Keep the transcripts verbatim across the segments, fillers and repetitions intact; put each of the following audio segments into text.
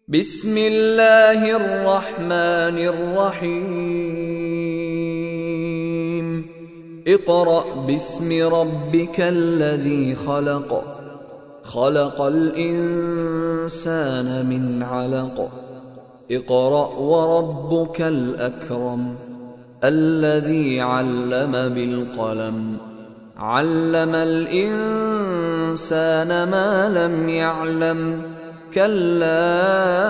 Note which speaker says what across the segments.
Speaker 1: بسم الله الرحمن الرحيم اقرأ باسم ربك الذي خلق خلق الإنسان من علق اقرأ وربك الأكرم الذي علم بالقلم علم الإنسان ما لم يعلم كلا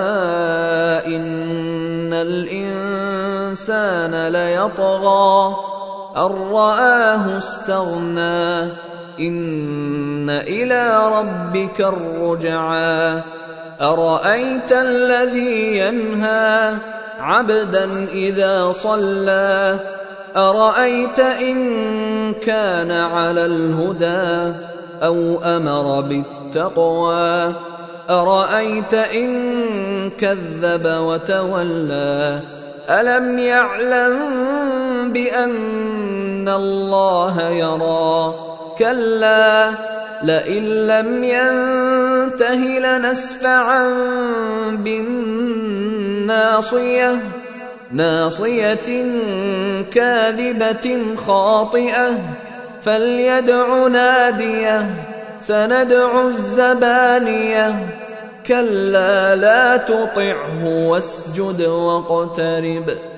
Speaker 1: إن الإنسان ليطغى أن رآه استغنى إن إلى ربك الرجعى أرأيت الذي ينهى عبدا إذا صلى أرأيت إن كان على الهدى أو أمر بالتقوى أرأيت إن كذب وتولى ألم يعلم بأن الله يرى كلا لئن لم ينته لنسفعا بالناصية ناصية كاذبة خاطئة فليدع ناديه سندع الزبانية كلا لا تطعه واسجد واقترب